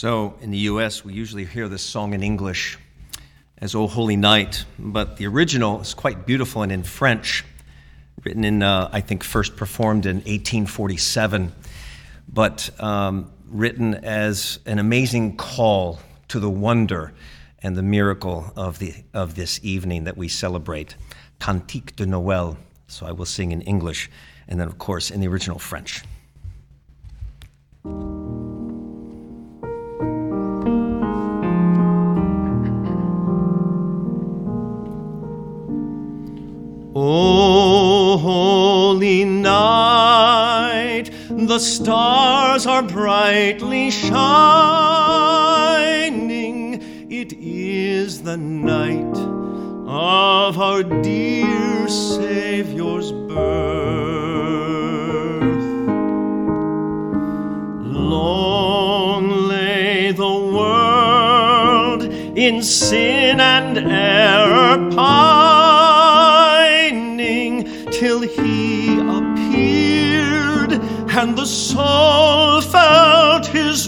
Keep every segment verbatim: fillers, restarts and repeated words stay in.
So in the U S, we usually hear this song in English as O Holy Night, but the original is quite beautiful and in French, written in, uh, I think, first performed in eighteen forty-seven, but um, written as an amazing call to the wonder and the miracle of the of this evening that we celebrate, Cantique de Noël. So I will sing in English, and then, of course, in the original French. O holy night, the stars are brightly shining. It is the night of our dear Savior's birth. Long lay the world in sin and error pining, till he appeared and the soul felt his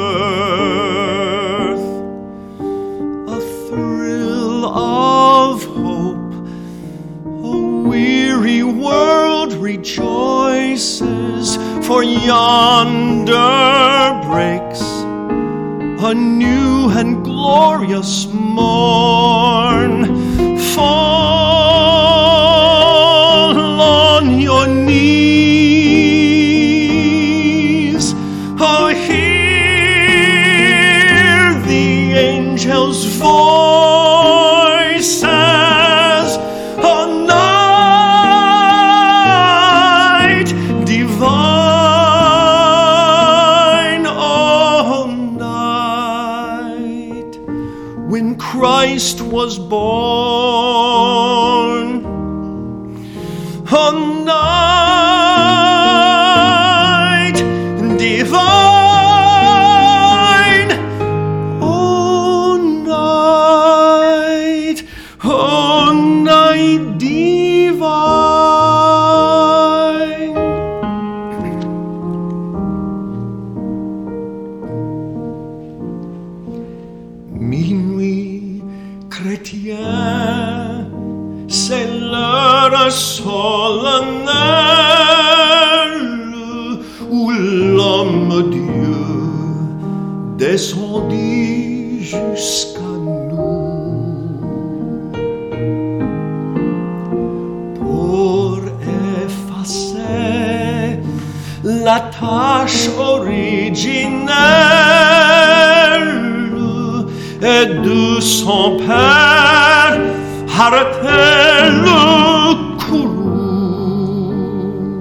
worth. A thrill of hope, a weary world rejoices, for yonder breaks a new and glorious morn. Fall on your knees, oh, hear the angels' voices, oh, night divine, oh, night when Christ was born, oh, night divine, oh, night, oh, night divine. Minuit chrétien, c'est l'heure solennelle où l'homme-dieu descendit jusqu'à nous pour effacer la tâche originelle et de son Père arrêter le courroux.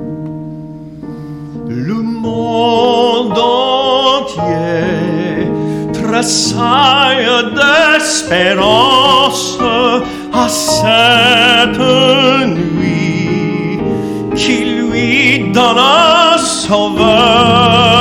Le monde entier tressaille d'espérance à cette nuit qui lui donne un sauveur.